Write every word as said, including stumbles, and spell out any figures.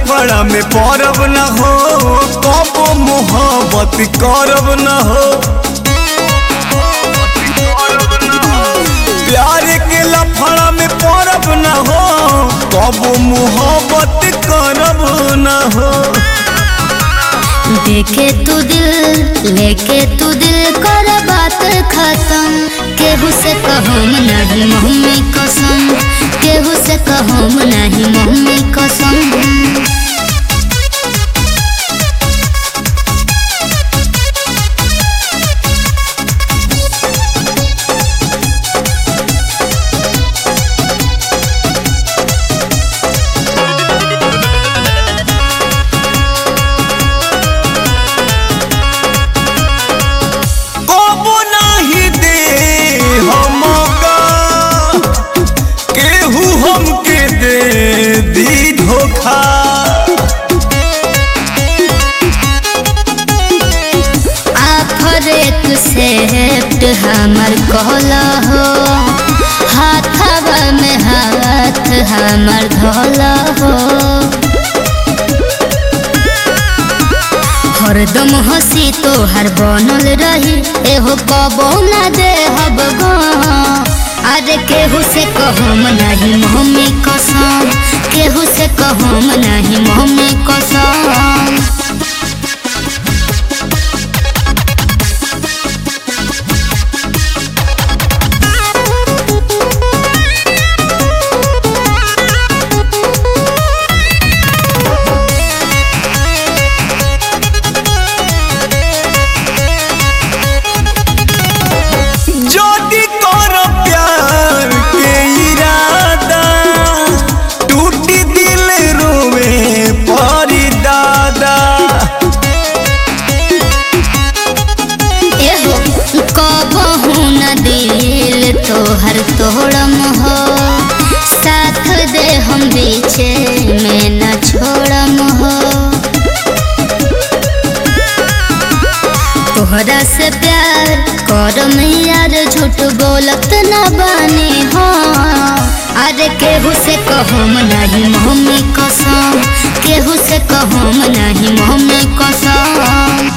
लफड़ा में पड़ब न हो, कबो मोहब्बत करब न हो। प्यार के लफड़ा में पड़ब न हो, कबो मोहब्बत करब न हो। देखे तू दिल लेके तू दिल कर बात खत्म, केहू से कहम नहीं मम्मी कसम, केहू से कहम नहीं मम्मी कसम। आफरेत सेफ्ट हमर कहला हो, हाथवा में हाथ हमर धोला हो। हरदम हंसी तो हर बनल रही, एहो कबो न दे हब गो। अरे केहू से कहम नहीं मम्मी कसम, केहू से कहम नहीं मम्मी कसम। तोहर तोड़म हो, साथ दे हम बीचे में न छोड़म हो। तोहरा से प्यार करम यार, झूठ बोलत न बानी हो। अरे केहू से कहम नहीं मम्मी कसम, केहू से कहम नहीं मम्मी कसम।